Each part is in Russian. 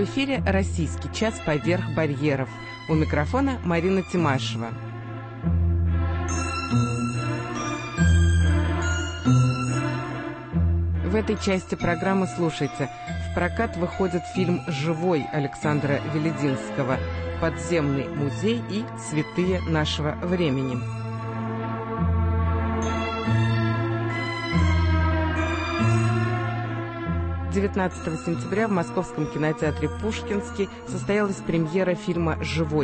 В эфире «Российский час поверх барьеров». У микрофона Марина Тимашева. В этой части программы слушайте. В прокат выходит фильм «Живой» Александра Велединского, «Подземный музей» и «Святые нашего времени». 19 сентября в Московском кинотеатре «Пушкинский» состоялась премьера фильма «Живой».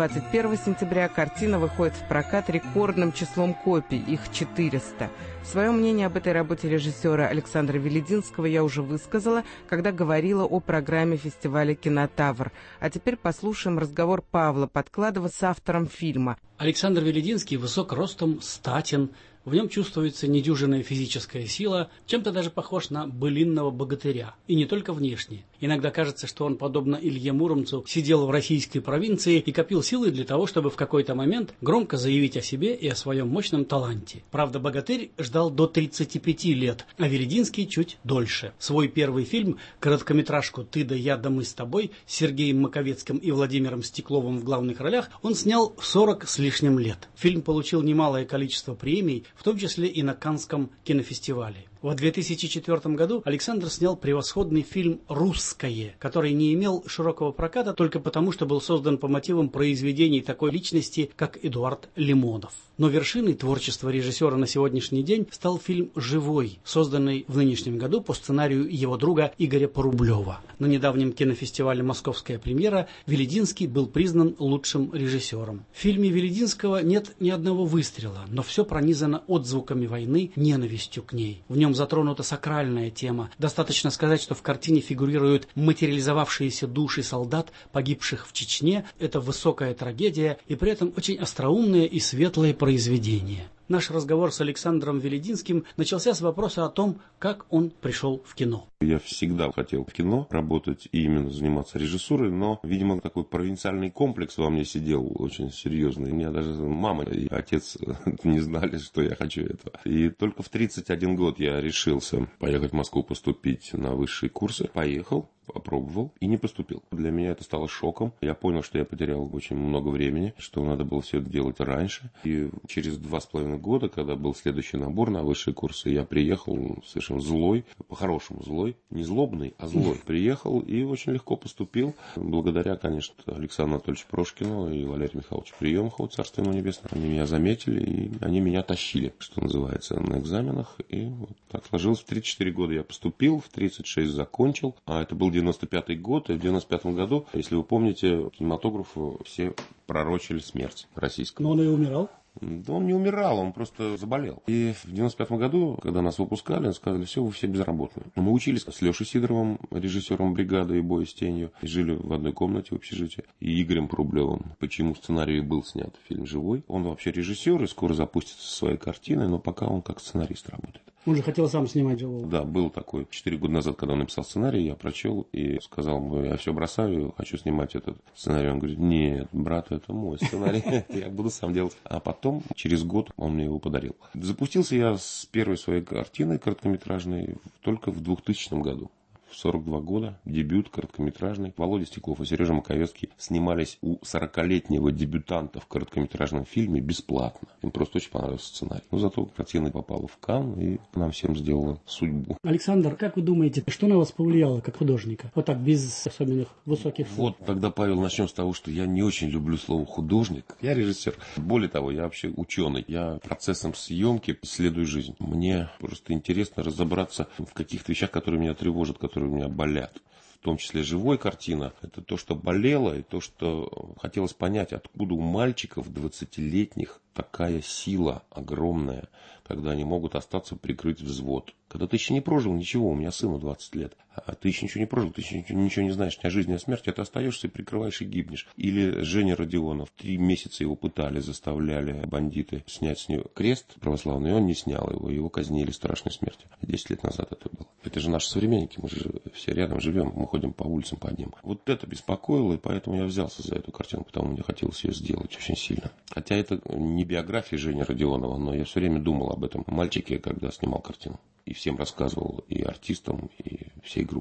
21 сентября картина выходит в прокат рекордным числом копий, их 400. Свое мнение об этой работе режиссера Александра Велединского я уже высказала, когда говорила о программе фестиваля «Кинотавр». А теперь послушаем разговор Павла Подкладова с автором фильма. Александр Велединский высок ростом, статен. В нем чувствуется недюжинная физическая сила, чем-то даже похож на былинного богатыря. И не только внешне. Иногда кажется, что он, подобно Илье Муромцу, сидел в российской провинции и копил силы для того, чтобы в какой-то момент громко заявить о себе и о своем мощном таланте. Правда, богатырь ждал до 35 лет, а Велединский чуть дольше. Свой первый фильм, короткометражку «Ты да я да мы с тобой» с Сергеем Маковецким и Владимиром Стекловым в главных ролях, он снял в 40 с лишним лет. Фильм получил немалое количество премий, в том числе и на Каннском кинофестивале. В 2004 году Александр снял превосходный фильм «Русское», который не имел широкого проката только потому, что был создан по мотивам произведений такой личности, как Эдуард Лимонов. Но вершиной творчества режиссера на сегодняшний день стал фильм «Живой», созданный в нынешнем году по сценарию его друга Игоря Порублева. На недавнем кинофестивале «Московская премьера» Велединский был признан лучшим режиссером. В фильме Велединского нет ни одного выстрела, но все пронизано отзвуками войны, ненавистью к ней. В нем затронута сакральная тема. Достаточно сказать, что в картине фигурируют материализовавшиеся души солдат, погибших в Чечне. Это высокая трагедия и при этом очень остроумное и светлое произведение. Наш разговор с Александром Велединским начался с вопроса о том, как он пришел в кино. Я всегда хотел в кино работать и именно заниматься режиссурой, но, видимо, такой провинциальный комплекс во мне сидел очень серьезный. У меня даже мама и отец не знали, что я хочу этого. И только в 31 год я решился поехать в Москву поступить на высшие курсы. Поехал. Попробовал и не поступил. Для меня это стало шоком. Я понял, что я потерял очень много времени, что надо было все это делать раньше. И через 2,5 года, когда был следующий набор на высшие курсы, я приехал совершенно злой, по-хорошему злой, не злобный, а злой. Приехал и очень легко поступил. Благодаря, конечно, Александру Анатольевичу Прошкину и Валерию Михайловичу Приемахову, царство ему небесное. Они меня заметили и они меня тащили, что называется, на экзаменах. И вот так сложилось. В 34 года я поступил, в 36 закончил. А это был 95-й год, и в 95-м году, если вы помните, кинематографу все пророчили смерть российского. Но он и умирал? Да он не умирал, он просто заболел. И в 95-м году, когда нас выпускали, сказали, все, вы все безработные. Мы учились с Лешей Сидоровым, режиссером «Бригады» и «Боя с тенью», и жили в одной комнате в общежитии, и Игорем Порублевым. Почему сценарий был снят фильм «Живой». Он вообще режиссер и скоро запустится со своей картиной, но пока он как сценарист работает. Он же хотел сам снимать «Живого». Да, был такой. 4 года назад, когда он написал сценарий, я прочел и сказал, я все бросаю, хочу снимать этот сценарий. Он говорит, нет, брат, это мой сценарий, я буду сам делать. А потом, через год, он мне его подарил. Запустился я с первой своей картиной короткометражной только в 2000 году. В 42 года, дебют короткометражный. Володя Стеклов и Сережа Маковецкий снимались у 40-летнего дебютанта в короткометражном фильме бесплатно. Им просто очень понравился сценарий. Но зато картина попала в Канн и нам всем сделала судьбу. Александр, как вы думаете, что на вас повлияло как художника? Вот так, без особенных высоких слов. Вот тогда, Павел, начнем с того, что я не очень люблю слово художник. Я режиссер. Более того, я вообще ученый. Я процессом съемки исследую жизнь. Мне просто интересно разобраться в каких-то вещах, которые меня тревожат, которые у меня болят. В том числе «Живой» картина. Это то, что болело, и то, что хотелось понять, откуда у мальчиков 20-летних такая сила огромная, когда они могут остаться прикрыть взвод. Когда ты еще не прожил ничего, у меня сыну 20 лет, а ты еще ничего не прожил, ты еще ничего не знаешь ни о жизни, ни о смерти, а ты остаешься и прикрываешь и гибнешь. Или Женя Родионов, 3 месяца его пытали, заставляли бандиты снять с него крест православный, и он не снял его, его казнили страшной смертью. 10 лет назад это было. Это же наши современники, мы же все рядом живем, мы ходим по улицам по одним. Вот это беспокоило, и поэтому я взялся за эту картину, потому что мне хотелось ее сделать очень сильно. Хотя это не биография Жени Родионова, но я все время думал об этом мальчике, когда снимал картину. И всем рассказывал, и артистам, и всей группе.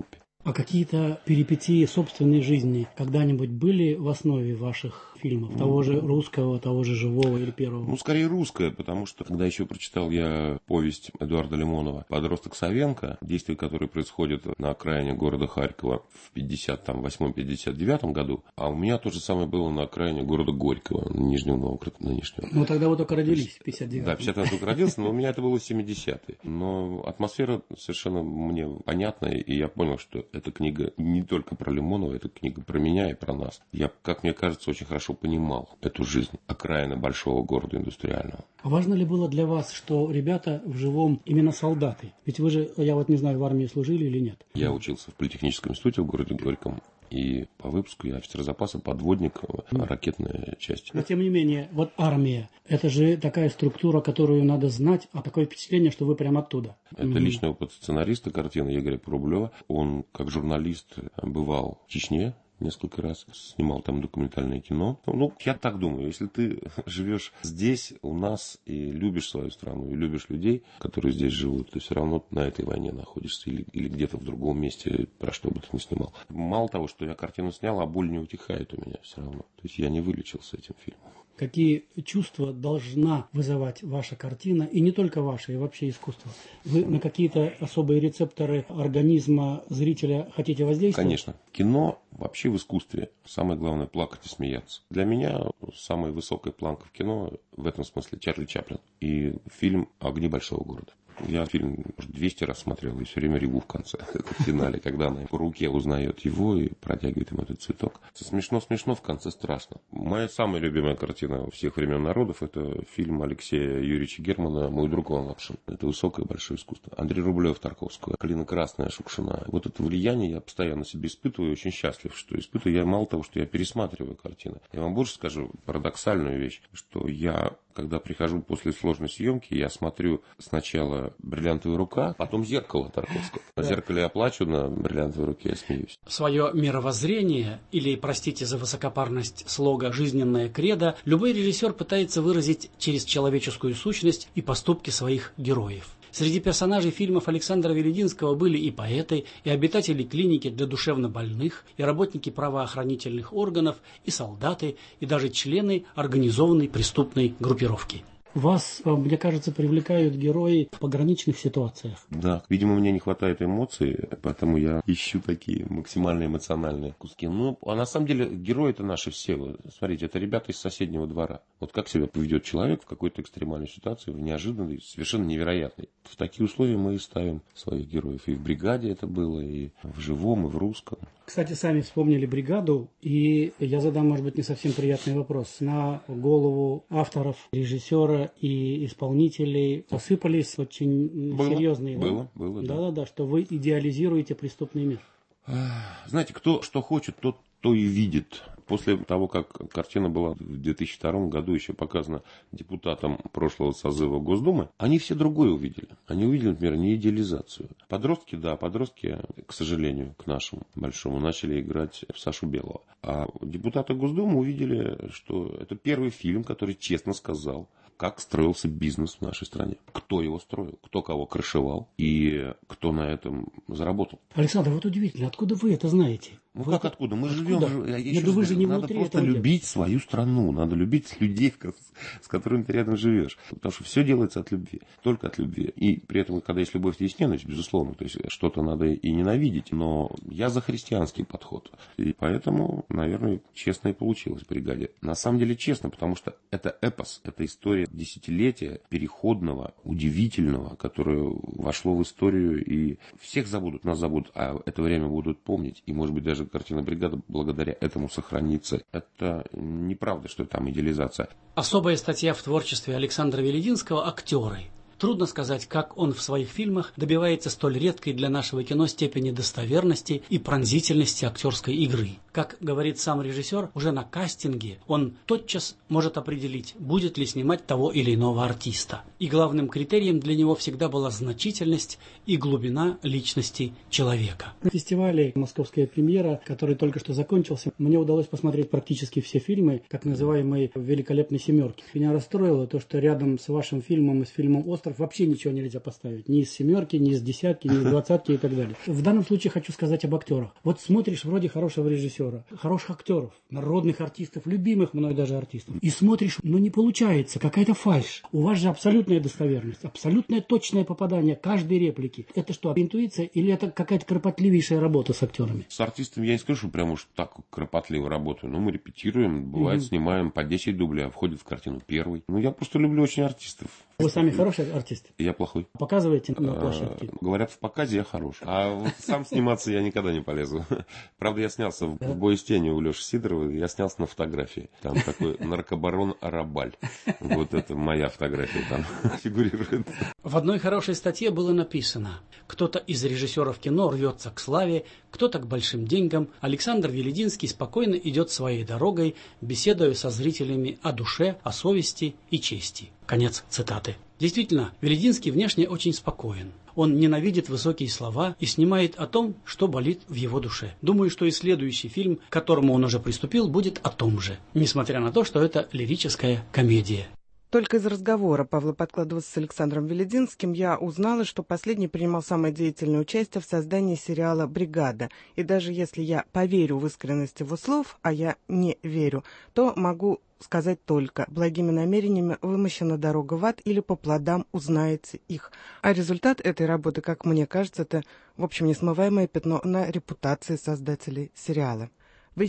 А какие-то перипетии собственной жизни когда-нибудь были в основе ваших фильмов? Того же русского, того же живого или первого? Ну, скорее русское, потому что, когда еще прочитал я повесть Эдуарда Лимонова «Подросток Савенко», действие которое происходит на окраине города Харькова в 58-59 году, а у меня то же самое было на окраине города Горького, Нижнего Новгорода нынешнего. Ну, тогда вы только родились в 59-м. Да, в 59-м только родился, но у меня это было 70-е. Но атмосфера совершенно мне понятная, и я понял, что эта книга не только про Лимонова, это книга про меня и про нас. Я, как мне кажется, очень хорошо понимал эту жизнь окраины большого города индустриального. А важно ли было для вас, что ребята в живом именно солдаты? Ведь вы же, я вот не знаю, в армии служили или нет? Я учился в политехническом институте в городе Горьком. И по выпуску я офицер запаса, подводник, ракетная часть. Но тем не менее, вот армия, это же такая структура, которую надо знать, а такое впечатление, что вы прямо оттуда. Это личный опыт сценариста картины Игоря Порублева. Он, как журналист, бывал в Чечне несколько раз, снимал там документальное кино. Ну, я так думаю, если ты живешь здесь, у нас, и любишь свою страну, и любишь людей, которые здесь живут, ты все равно на этой войне находишься или где-то в другом месте, про что бы ты ни снимал. Мало того, что я картину снял, а боль не утихает у меня все равно. То есть я не вылечился этим фильмом. Какие чувства должна вызывать ваша картина, и не только ваша, и вообще искусство? Вы на какие-то особые рецепторы организма зрителя хотите воздействовать? Конечно. Кино вообще в искусстве самое главное плакать и смеяться. Для меня самая высокая планка в кино в этом смысле Чарли Чаплин и фильм «Огни большого города». Я фильм, может, 200 раз смотрел и все время реву в конце, в финале, когда она по руке узнает его и протягивает ему этот цветок. Смешно-смешно, в конце страшно. Моя самая любимая картина всех времен народов — это фильм Алексея Юрьевича Германа «Мой друг Иван Лапшин». Это высокое большое искусство. Андрей Рублев Тарковского, «Калина красная» Шукшина. Вот это влияние я постоянно себе испытываю, очень счастлив, что испытываю. Я мало того, что я пересматриваю картины. Я вам больше скажу парадоксальную вещь, что я, когда прихожу после сложной съемки, я смотрю сначала «Бриллиантовая рука», потом «Зеркало» Тарковского. На «Зеркале» я плачу, на «Бриллиантовой руке» я смеюсь. Свое мировоззрение, или, простите за высокопарность слога, жизненное кредо, любой режиссер пытается выразить через человеческую сущность и поступки своих героев. Среди персонажей фильмов Александра Велединского были и поэты, и обитатели клиники для душевнобольных, и работники правоохранительных органов, и солдаты, и даже члены организованной преступной группировки. Вас, мне кажется, привлекают герои в пограничных ситуациях. Да, видимо, мне не хватает эмоций, поэтому я ищу такие максимально эмоциональные куски. Ну, а на самом деле герои-то наши все. Смотрите, это ребята из соседнего двора. Вот как себя поведет человек в какой-то экстремальной ситуации, в неожиданной, совершенно невероятной. В такие условия мы и ставим своих героев. И в «Бригаде» это было, и в «Живом», и в «Русском». Кстати, сами вспомнили «Бригаду», и я задам, может быть, не совсем приятный вопрос. На голову авторов, режиссера и исполнителей посыпались очень серьезные... Было. Да-да-да, что вы идеализируете преступный мир. Знаете, кто что хочет, тот то и видит. После того, как картина была в 2002 году еще показана депутатам прошлого созыва Госдумы, они все другое увидели. Они увидели, например, не идеализацию. Подростки, к сожалению, к нашему большому, начали играть в Сашу Белого. А депутаты Госдумы увидели, что это первый фильм, который честно сказал, как строился бизнес в нашей стране. Кто его строил, кто кого крышевал и кто на этом заработал. Александр, вот удивительно, откуда вы это знаете? Ну как откуда? Мы живем. Вы же не надо просто любить свою страну, надо любить людей, с которыми ты рядом живешь. Потому что все делается от любви, только от любви. И при этом, когда есть любовь, есть ненависть, безусловно, то есть что-то надо и ненавидеть. Но я за христианский подход. И поэтому, наверное, честно и получилось в «Бригаде». На самом деле честно, потому что это эпос, это история десятилетия переходного, удивительного, которое вошло в историю, и всех забудут, нас забудут, а это время будут помнить. И, может быть, даже картина «Бригада» благодаря этому сохранится. Это неправда, что там идеализация. Особая статья в творчестве Александра Велединского – актеры. Трудно сказать, как он в своих фильмах добивается столь редкой для нашего кино степени достоверности и пронзительности актерской игры. Как говорит сам режиссер, уже на кастинге он тотчас может определить, будет ли снимать того или иного артиста. И главным критерием для него всегда была значительность и глубина личности человека. На фестивале «Московская премьера», который только что закончился, мне удалось посмотреть практически все фильмы, так называемой «Великолепной семерки». Меня расстроило то, что рядом с вашим фильмом и с фильмом «Остров» вообще ничего нельзя поставить. Ни из «семерки», ни из «десятки», ни из «двадцатки» и так далее. В данном случае хочу сказать об актерах. Вот смотришь вроде хорошего режиссера, хороших актеров, народных артистов, любимых мной даже артистов, и смотришь, но не получается, какая-то фальшь. У вас же абсолютная достоверность, абсолютное точное попадание каждой реплики. Это что, интуиция или это какая-то кропотливейшая работа с актерами? С артистами я не скажу, что прям уж так кропотливо работаю. Ну, мы репетируем, бывает, снимаем по 10 дублей, а входит в картину первый. Ну, я просто люблю очень артистов. Вы сами хороший артист? Я плохой. Показываете на площадке? Говорят, в показе я хорош. А вот сам сниматься я никогда не полезу. Правда, я снялся в «Бою с тенью» у Леши Сидорова. Я снялся на фотографии. Там такой наркобарон Арабаль. Вот это моя фотография там фигурирует. В одной хорошей статье было написано: кто-то из режиссеров кино рвется к славе, кто-то к большим деньгам. Александр Велединский спокойно идет своей дорогой, беседуя со зрителями о душе, о совести и чести. Конец цитаты. Действительно, Велединский внешне очень спокоен. Он ненавидит высокие слова и снимает о том, что болит в его душе. Думаю, что и следующий фильм, к которому он уже приступил, будет о том же, несмотря на то, что это лирическая комедия. Только из разговора Павла Подкладова с Александром Велединским я узнала, что последний принимал самое деятельное участие в создании сериала «Бригада». И даже если я поверю в искренность его слов, а я не верю, то могу сказать только: благими намерениями вымощена дорога в ад, или по плодам узнаете их. А результат этой работы, как мне кажется, это, в общем, несмываемое пятно на репутации создателей сериала.